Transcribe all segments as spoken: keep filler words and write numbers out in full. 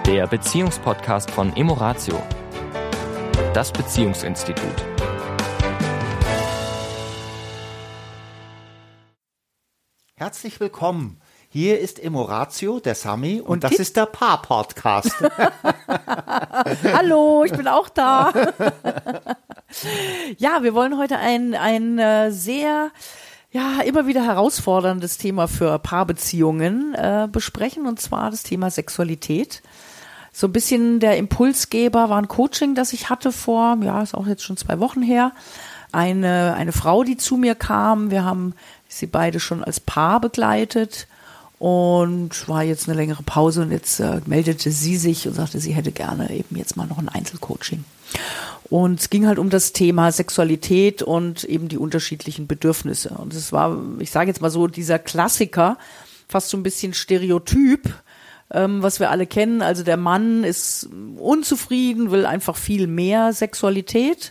der Beziehungspodcast von Emoratio, das Beziehungsinstitut. Herzlich willkommen. Hier ist Emoratio, der Sami, und, Und das Kit? ist der Paar-Podcast. Hallo, ich bin auch da. Ja, wir wollen heute ein, ein äh, sehr, ja, immer wieder herausforderndes Thema für Paarbeziehungen äh, besprechen, und zwar das Thema Sexualität. So ein bisschen der Impulsgeber war ein Coaching, das ich hatte vor, ja, ist auch jetzt schon zwei Wochen her. Eine, eine Frau, die zu mir kam. Wir haben sie beide schon als Paar begleitet. Und war jetzt eine längere Pause, und jetzt äh, meldete sie sich und sagte, sie hätte gerne eben jetzt mal noch ein Einzelcoaching. Und es ging halt um das Thema Sexualität und eben die unterschiedlichen Bedürfnisse. Und es war, ich sage jetzt mal so, dieser Klassiker, fast so ein bisschen Stereotyp, ähm, was wir alle kennen. Also der Mann ist unzufrieden, will einfach viel mehr Sexualität.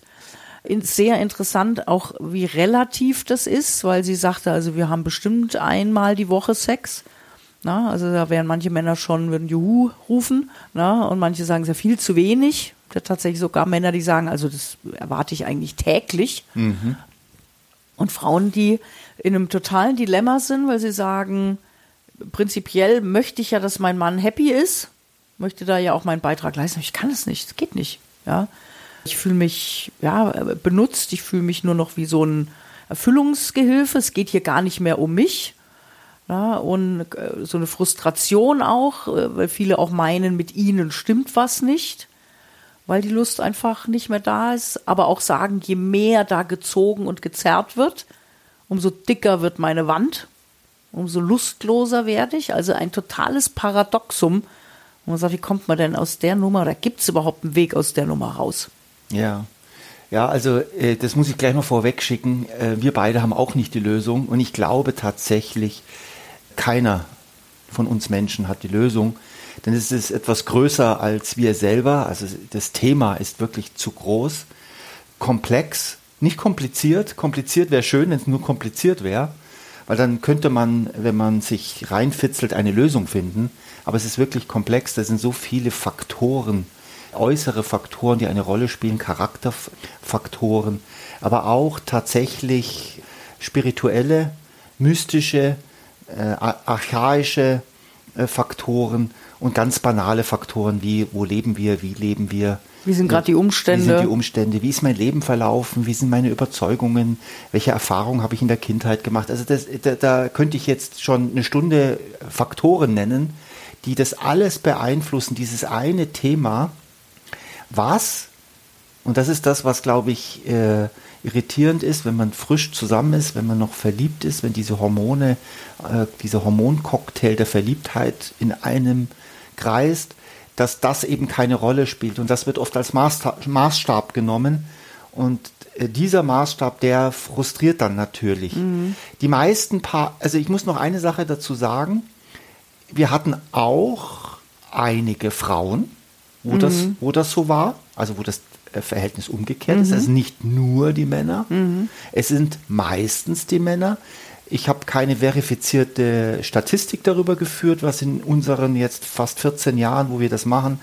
Sehr interessant auch, wie relativ das ist, weil sie sagte, also wir haben bestimmt einmal die Woche Sex. Na, also da wären manche Männer schon, würden Juhu rufen, na, und manche sagen, es ist ja viel zu wenig. Da tatsächlich sogar Männer, die sagen, also das erwarte ich eigentlich täglich. Mhm. Und Frauen, die in einem totalen Dilemma sind, weil sie sagen, prinzipiell möchte ich ja, dass mein Mann happy ist, möchte da ja auch meinen Beitrag leisten. Ich kann es nicht, es geht nicht, ja. Ich fühle mich ja benutzt, ich fühle mich nur noch wie so ein Erfüllungsgehilfe. Es geht hier gar nicht mehr um mich. Ja, und äh, so eine Frustration auch, äh, weil viele auch meinen, mit ihnen stimmt was nicht, weil die Lust einfach nicht mehr da ist. Aber auch sagen, je mehr da gezogen und gezerrt wird, umso dicker wird meine Wand, umso lustloser werde ich. Also ein totales Paradoxum. Und man sagt, wie kommt man denn aus der Nummer, oder gibt es überhaupt einen Weg aus der Nummer raus? Ja, ja, also äh, das muss ich gleich mal vorweg schicken. Äh, wir beide haben auch nicht die Lösung, und ich glaube tatsächlich, keiner von uns Menschen hat die Lösung, denn es ist etwas größer als wir selber. Also das Thema ist wirklich zu groß, komplex, nicht kompliziert. Kompliziert wäre schön, wenn es nur kompliziert wäre, weil dann könnte man, wenn man sich reinfitzelt, eine Lösung finden. Aber es ist wirklich komplex, da sind so viele Faktoren, äußere Faktoren, die eine Rolle spielen, Charakterfaktoren, aber auch tatsächlich spirituelle, mystische, äh, archaische äh, Faktoren und ganz banale Faktoren wie, wo leben wir, wie leben wir. Wie sind gerade die Umstände? Wie sind die Umstände? Wie ist mein Leben verlaufen? Wie sind meine Überzeugungen? Welche Erfahrungen habe ich in der Kindheit gemacht? Also das, da, da könnte ich jetzt schon eine Stunde Faktoren nennen, die das alles beeinflussen, dieses eine Thema. Was, und das ist das, was, glaube ich, äh, irritierend ist, wenn man frisch zusammen ist, wenn man noch verliebt ist, wenn diese Hormone, äh, dieser Hormoncocktail der Verliebtheit in einem kreist, dass das eben keine Rolle spielt. Und das wird oft als Maßstab, Maßstab genommen. Und äh, dieser Maßstab, der frustriert dann natürlich. Mhm. Die meisten Paar, also ich muss noch eine Sache dazu sagen, wir hatten auch einige Frauen, wo, mhm. das, wo das so war, also wo das Verhältnis umgekehrt mhm. ist. Also nicht nur die Männer, mhm. es sind meistens die Männer. Ich habe keine verifizierte Statistik darüber geführt, was in unseren jetzt fast vierzehn Jahren, wo wir das machen,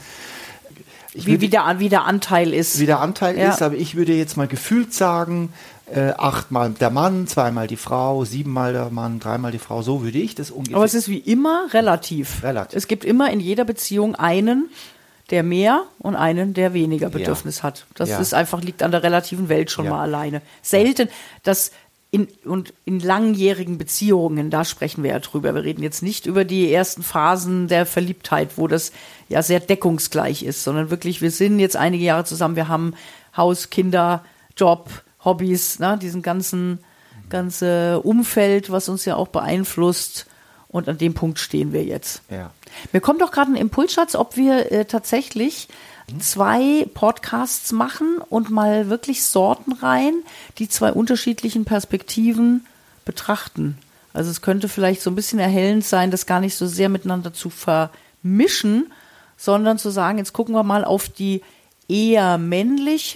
ich wie, würde, wie, der, wie der Anteil ist. Wie der Anteil ja. ist, aber ich würde jetzt mal gefühlt sagen, äh, achtmal der Mann, zweimal die Frau, siebenmal der Mann, dreimal die Frau, so würde ich das ungefähr. Aber es ist wie immer relativ. Relativ. Es gibt immer in jeder Beziehung einen, der mehr, und einen, der weniger Bedürfnis ja. hat. Das ja. ist einfach, liegt an der relativen Welt schon ja. mal alleine. Selten, dass in, und in langjährigen Beziehungen, da sprechen wir ja drüber. Wir reden jetzt nicht über die ersten Phasen der Verliebtheit, wo das ja sehr deckungsgleich ist, sondern wirklich, wir sind jetzt einige Jahre zusammen, wir haben Haus, Kinder, Job, Hobbys, ne, diesen ganzen, ganze Umfeld, was uns ja auch beeinflusst. Und an dem Punkt stehen wir jetzt. Ja. Mir kommt doch gerade ein Impuls, Schatz, ob wir äh, tatsächlich mhm. zwei Podcasts machen und mal wirklich Sorten rein, die zwei unterschiedlichen Perspektiven betrachten. Also es könnte vielleicht so ein bisschen erhellend sein, das gar nicht so sehr miteinander zu vermischen, sondern zu sagen, jetzt gucken wir mal auf die eher männliche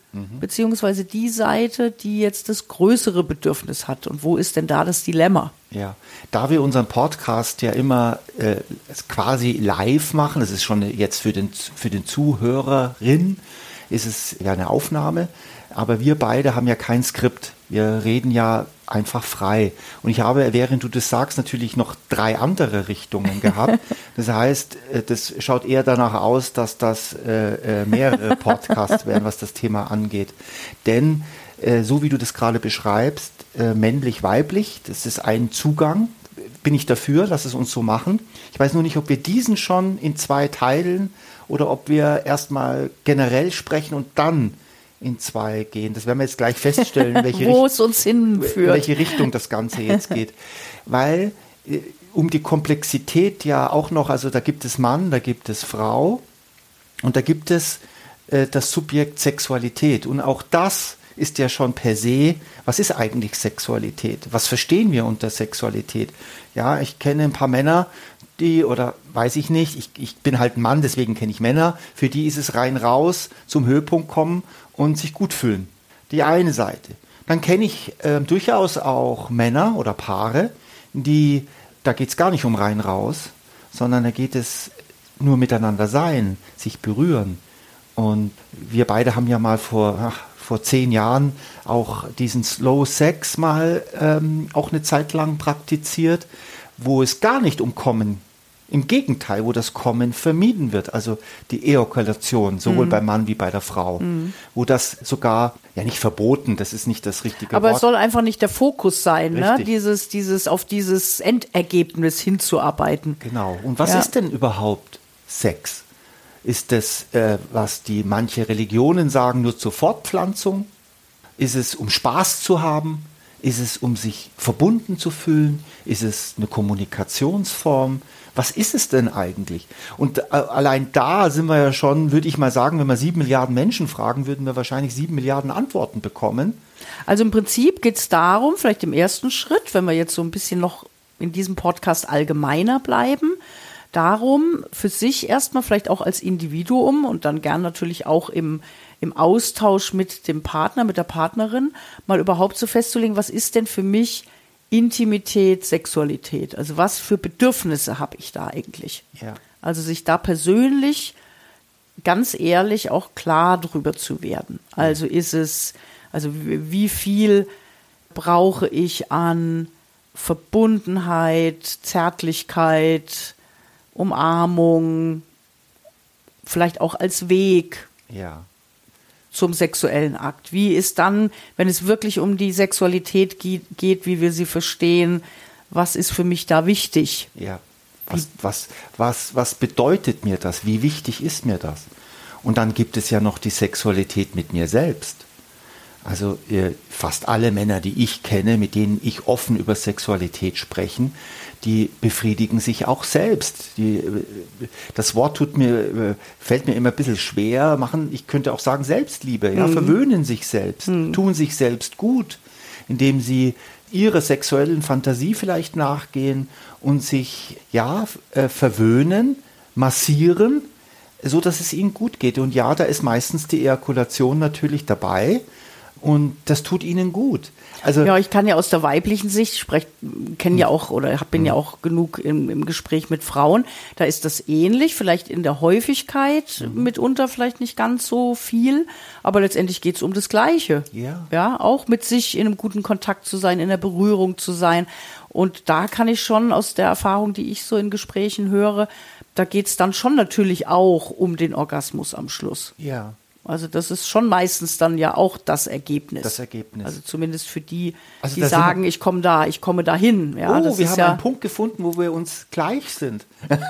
mhm. beziehungsweise die Seite, die jetzt das größere Bedürfnis hat. Und wo ist denn da das Dilemma? Ja, da wir unseren Podcast ja immer äh, quasi live machen, das ist schon jetzt für den, für den Zuhörerin, ist es ja eine Aufnahme, aber wir beide haben ja kein Skript. Wir reden ja einfach frei. Und ich habe, während du das sagst, natürlich noch drei andere Richtungen gehabt. Das heißt, das schaut eher danach aus, dass das äh, mehrere Podcasts werden, was das Thema angeht. Denn äh, so wie du das gerade beschreibst, äh, männlich-weiblich, das ist ein Zugang. Bin ich dafür, lass es uns so machen. Ich weiß nur nicht, ob wir diesen schon in zwei teilen oder ob wir erstmal generell sprechen und dann in zwei gehen. Das werden wir jetzt gleich feststellen, in welche, Wo Richt- es uns hinführt. in welche Richtung das Ganze jetzt geht. Weil äh, um die Komplexität ja auch noch, also da gibt es Mann, da gibt es Frau und da gibt es äh, das Subjekt Sexualität. Und auch das ist ja schon per se, was ist eigentlich Sexualität? Was verstehen wir unter Sexualität? Ja, ich kenne ein paar Männer, die, oder weiß ich nicht, ich, ich bin halt ein Mann, deswegen kenne ich Männer, für die ist es rein raus, zum Höhepunkt kommen und sich gut fühlen. Die eine Seite. Dann kenne ich äh, durchaus auch Männer oder Paare, die, da geht es gar nicht um rein raus, sondern da geht es nur miteinander sein, sich berühren. Und wir beide haben ja mal vor, ach, vor zehn Jahren auch diesen Slow Sex mal ähm, auch eine Zeit lang praktiziert, wo es gar nicht um Kommen, im Gegenteil, wo das Kommen vermieden wird, also die Ejakulation, sowohl mhm. beim Mann wie bei der Frau, mhm. wo das sogar, ja nicht verboten, das ist nicht das richtige Aber Wort. es soll einfach nicht der Fokus sein, ne? Richtig. dieses, dieses, auf dieses Endergebnis hinzuarbeiten. Genau. Und was Ja. ist denn überhaupt Sex? Ist das, äh, was die manche Religionen sagen, nur zur Fortpflanzung? Ist es, um Spaß zu haben? Ist es, um sich verbunden zu fühlen? Ist es eine Kommunikationsform? Was ist es denn eigentlich? Und äh, allein da sind wir ja schon, würde ich mal sagen, wenn wir sieben Milliarden Menschen fragen, würden wir wahrscheinlich sieben Milliarden Antworten bekommen. Also im Prinzip geht es darum, vielleicht im ersten Schritt, wenn wir jetzt so ein bisschen noch in diesem Podcast allgemeiner bleiben, darum, für sich erstmal vielleicht auch als Individuum und dann gern natürlich auch im, im Austausch mit dem Partner, mit der Partnerin, mal überhaupt so festzulegen, was ist denn für mich Intimität, Sexualität? Also was für Bedürfnisse habe ich da eigentlich? Ja. Also sich da persönlich ganz ehrlich auch klar drüber zu werden. Also ist es, also wie viel brauche ich an Verbundenheit, Zärtlichkeit, Umarmung, vielleicht auch als Weg Ja. zum sexuellen Akt. Wie ist dann, wenn es wirklich um die Sexualität geht, wie wir sie verstehen, was ist für mich da wichtig? Ja. Was, was, was, was bedeutet mir das? Wie wichtig ist mir das? Und dann gibt es ja noch die Sexualität mit mir selbst. Also äh, fast alle Männer, die ich kenne, mit denen ich offen über Sexualität spreche, die befriedigen sich auch selbst. Die, äh, das Wort tut mir, äh, fällt mir immer ein bisschen schwer, machen, ich könnte auch sagen Selbstliebe, ja, mhm. verwöhnen sich selbst, mhm. tun sich selbst gut, indem sie ihrer sexuellen Fantasie vielleicht nachgehen und sich ja äh, verwöhnen, massieren, so dass es ihnen gut geht. Und ja, da ist meistens die Ejakulation natürlich dabei. Und das tut ihnen gut. Also ja, ich kann ja aus der weiblichen Sicht sprechen, kenne ja auch oder bin ja auch genug im, im Gespräch mit Frauen. Da ist das ähnlich, vielleicht in der Häufigkeit mhm. mitunter vielleicht nicht ganz so viel, aber letztendlich geht es um das Gleiche. Ja. Ja, auch mit sich in einem guten Kontakt zu sein, in der Berührung zu sein. Und da kann ich schon aus der Erfahrung, die ich so in Gesprächen höre, da geht es dann schon natürlich auch um den Orgasmus am Schluss. Ja. Also das ist schon meistens dann ja auch das Ergebnis. Das Ergebnis. Also zumindest für die, also die sagen, ich komme da, ich komme dahin. Ja, oh, das wir ist haben ja einen Punkt gefunden, wo wir uns gleich sind.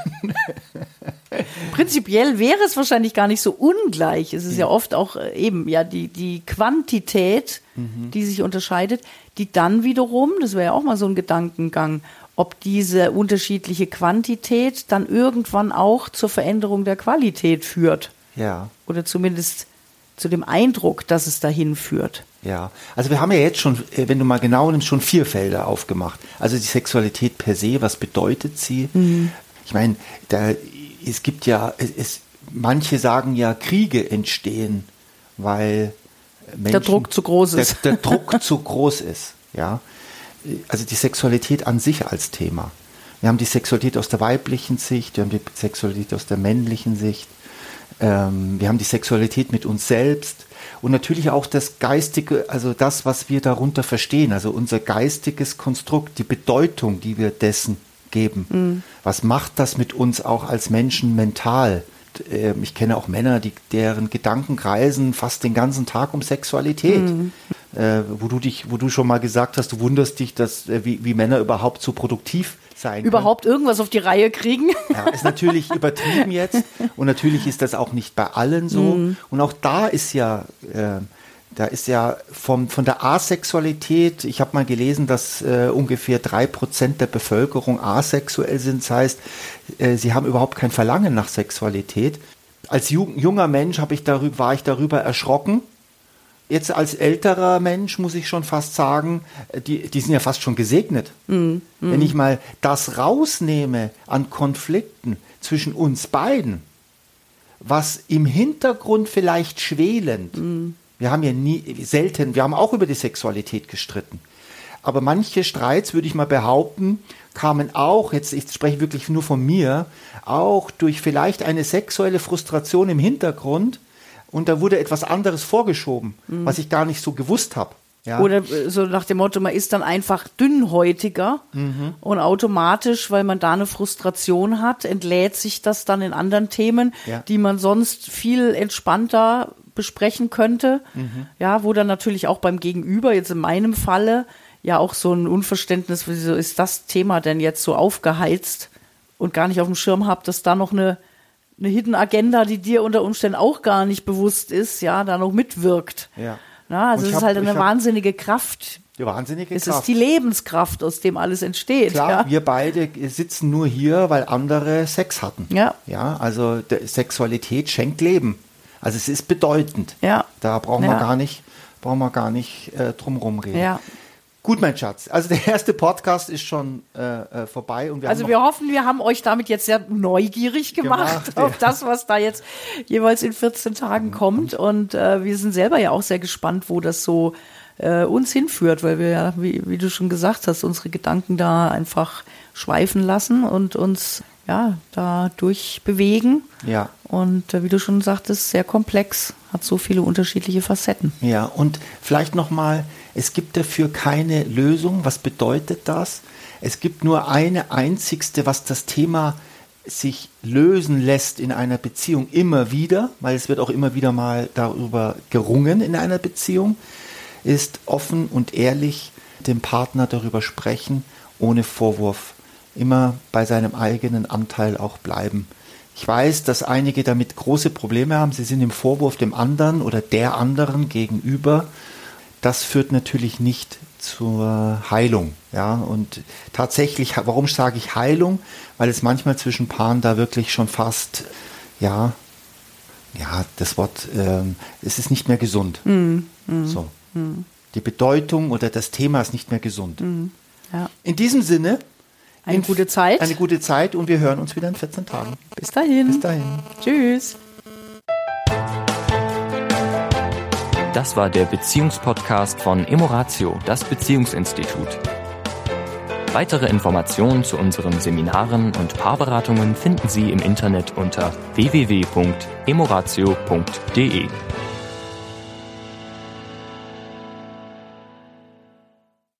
Prinzipiell wäre es wahrscheinlich gar nicht so ungleich. Es ist ja, ja oft auch eben ja die, die Quantität, mhm. die sich unterscheidet, die dann wiederum, das wäre ja auch mal so ein Gedankengang, ob diese unterschiedliche Quantität dann irgendwann auch zur Veränderung der Qualität führt. Ja. Oder zumindest zu dem Eindruck, dass es dahin führt. Ja, also wir haben ja jetzt schon, wenn du mal genau nimmst, schon vier Felder aufgemacht. Also die Sexualität per se, was bedeutet sie? Mhm. Ich meine, da, es gibt ja, es, manche sagen ja, Kriege entstehen, weil Menschen, der Druck zu groß ist. Der, der Druck zu groß ist, ja. Also die Sexualität an sich als Thema. Wir haben die Sexualität aus der weiblichen Sicht, wir haben die Sexualität aus der männlichen Sicht, ähm, wir haben die Sexualität mit uns selbst und natürlich auch das Geistige, also das, was wir darunter verstehen, also unser geistiges Konstrukt, die Bedeutung, die wir dessen geben. Mhm. Was macht das mit uns auch als Menschen mental? Ich kenne auch Männer, die, deren Gedanken kreisen fast den ganzen Tag um Sexualität. Mhm. Äh, wo du dich, wo du schon mal gesagt hast, du wunderst dich, dass, äh, wie, wie Männer überhaupt so produktiv sein Überhaupt können. irgendwas auf die Reihe kriegen. Ja, ist natürlich übertrieben jetzt. Und natürlich ist das auch nicht bei allen so. Mhm. Und auch da ist ja, äh, da ist ja vom, von der Asexualität, ich habe mal gelesen, dass äh, ungefähr drei Prozent der Bevölkerung asexuell sind. Das heißt, äh, sie haben überhaupt kein Verlangen nach Sexualität. Als ju- junger Mensch habe ich darüber, war ich darüber erschrocken. Jetzt als älterer Mensch muss ich schon fast sagen, die, die sind ja fast schon gesegnet. Mm, mm. Wenn ich mal das rausnehme an Konflikten zwischen uns beiden, was im Hintergrund vielleicht schwelend, mm. wir haben ja nie, selten, wir haben auch über die Sexualität gestritten, aber manche Streits, würde ich mal behaupten, kamen auch, jetzt ich spreche wirklich nur von mir, auch durch vielleicht eine sexuelle Frustration im Hintergrund. Und da wurde etwas anderes vorgeschoben, mhm. was ich gar nicht so gewusst habe. Ja. Oder so nach dem Motto, man ist dann einfach dünnhäutiger mhm. und automatisch, weil man da eine Frustration hat, entlädt sich das dann in anderen Themen, ja. die man sonst viel entspannter besprechen könnte. Mhm. Ja, wo dann natürlich auch beim Gegenüber, jetzt in meinem Falle, ja auch so ein Unverständnis, wieso ist das Thema denn jetzt so aufgeheizt und gar nicht auf dem Schirm habe, dass da noch eine eine Hidden Agenda, die dir unter Umständen auch gar nicht bewusst ist, ja, da noch mitwirkt. Ja. Na, also es ist hab, halt eine hab, wahnsinnige Kraft. Die wahnsinnige es Kraft. Es ist die Lebenskraft, aus dem alles entsteht. Klar, ja. wir beide sitzen nur hier, weil andere Sex hatten. Ja. Ja, also Sexualität schenkt Leben. Also es ist bedeutend. Ja. Da brauchen ja. wir gar nicht, brauchen wir gar nicht äh, drum rumreden. Ja. Gut, mein Schatz. Also der erste Podcast ist schon äh, vorbei. Und wir also haben wir hoffen, wir haben euch damit jetzt sehr neugierig gemacht, gemacht auf ja. das, was da jetzt jeweils in vierzehn Tagen kommt. Und äh, wir sind selber ja auch sehr gespannt, wo das so äh, uns hinführt, weil wir ja, wie, wie du schon gesagt hast, unsere Gedanken da einfach schweifen lassen und uns ja da durchbewegen. Ja. Und äh, wie du schon sagtest, sehr komplex, hat so viele unterschiedliche Facetten. Ja, und vielleicht nochmal, es gibt dafür keine Lösung. Was bedeutet das? Es gibt nur eine einzigste, was das Thema sich lösen lässt in einer Beziehung immer wieder, weil es wird auch immer wieder mal darüber gerungen in einer Beziehung, ist offen und ehrlich dem Partner darüber sprechen, ohne Vorwurf. Immer bei seinem eigenen Anteil auch bleiben. Ich weiß, dass einige damit große Probleme haben. Sie sind im Vorwurf dem anderen oder der anderen gegenüber. Das führt natürlich nicht zur Heilung. Ja, und tatsächlich, warum sage ich Heilung? Weil es manchmal zwischen Paaren da wirklich schon fast, ja, ja, das Wort, ähm, es ist nicht mehr gesund. Mm, mm, so. Mm. Die Bedeutung oder das Thema ist nicht mehr gesund. Mm, ja. In diesem Sinne, eine gute Zeit. Eine gute Zeit und wir hören uns wieder in vierzehn Tagen. Bis dahin. Bis dahin. Tschüss. Das war der Beziehungspodcast von Emoratio, das Beziehungsinstitut. Weitere Informationen zu unseren Seminaren und Paarberatungen finden Sie im Internet unter w w w punkt emoratio punkt d e.